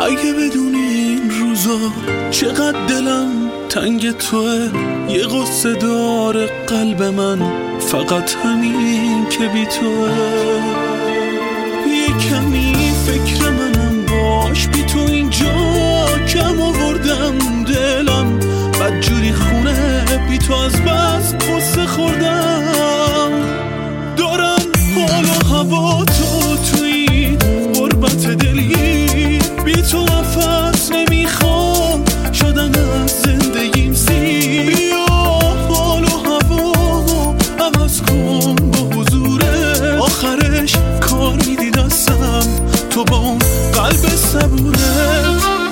اگه بدونی این روزا چقدر دلم تنگ توه، یه غصه داره قلب من، فقط همین که بی توه. یه کمی فکر منم باش، بی تو اینجا کم آوردم دلم، بدجوری خونه بی تو از بس غصه خوردم. دارم حال و هوا توی غربت دلی، بی تو نفس نمیخوام، شدم از زندگیم سیر. بیا حال و هوا عوض کن با حضوره، آخرش کار میدی دستم تو با اون قلب صبوره.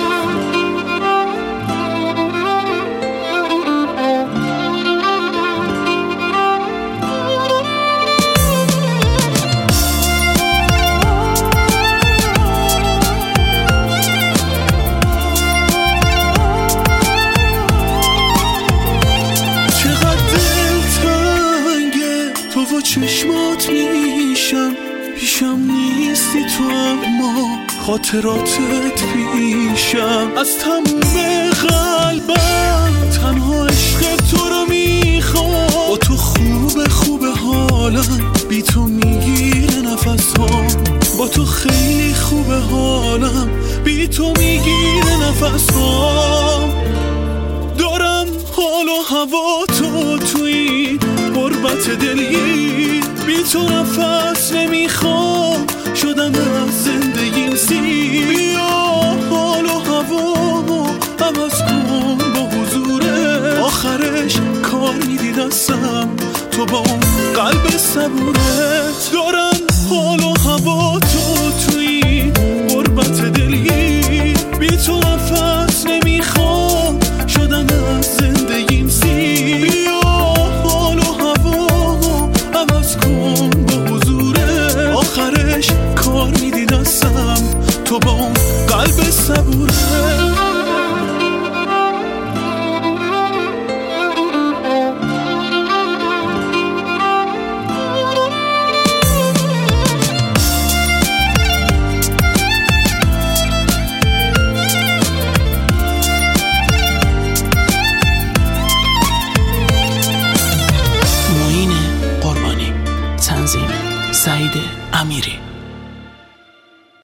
چشمات پیشم نیستی تو، اما خاطراتت پیشم. از تموم قلبم تنها عشق تو رو میخوام، با تو خوبه حالم، بی تو میگیره نفسام. با تو خیلی خوبه حالم، بی تو میگیره نفسام. دارم حال و هوا توی غربت دلی، بی تو نفس نمیخوام، شدم از زندگیم سیر. بیا حال و هوا عوض کن با حضوره، آخرش کار میدی دستم تو با اون قلب صبوره. دارم حال و هوا توی غربت دلی، بی تو نفس نمیخوام، شدم از زندگیم سیر. بیا حال و هوا عوض کن با حضوره، آخرش کار میدی دستم تو با اون قلب صبوره.